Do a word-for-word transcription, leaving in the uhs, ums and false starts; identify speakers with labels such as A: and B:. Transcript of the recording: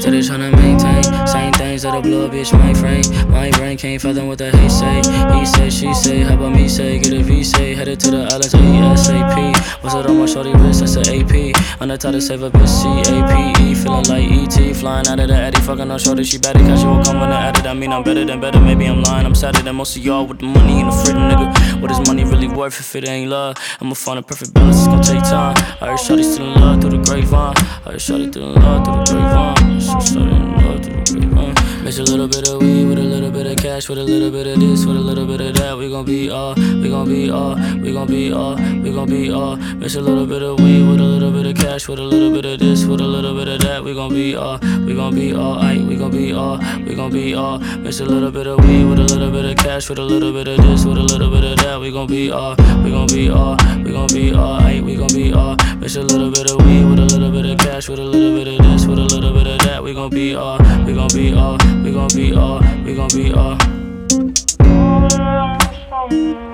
A: Steady tryna maintain same things that'll blow a bitch my frame. My brain can't fathom what the hate say. He say, she say, how about me say? Get a V say, headed to the islands ASAP. What's it on my shorty wrist? That's an A P. On the top to save a bitch, C A P E. Feeling like E T, flying out of the Eddie. Fucking on shorty, she better catch you will come when I added. I mean I'm better than better, maybe I'm lying. I'm sadder than most of y'all with the money and the freedom, nigga. What is money really worth if it ain't love? I'ma find a perfect balance, it's gon' take time. I heard shorty still in love through the grapevine. I heard shorty still in love through the grapevine. Shorty in love through the grapevine. Mix a little bit of weed with a little bit of cash, with a little bit of this, with a little bit of that. We gon' be all, we gon' be all, we gon' be all, we gon' be all. Mix a little bit of weed with a little bit of cash, with a little bit of this, with a little bit of that. We gon' be all, we gon' be all, aight, we gon' be all, we gon' be all. Mix a little bit of weed with a little bit of cash, with a little bit of this, with a little bit of that. We gon' be all, we gon' be all, we gon' be all, aight, we gon' be all. Mix a little bit of weed with a little bit of cash, with a little bit of this, with a little bit of that. We gon' be all, we gon' be all, we gon' be all, we gon' be all.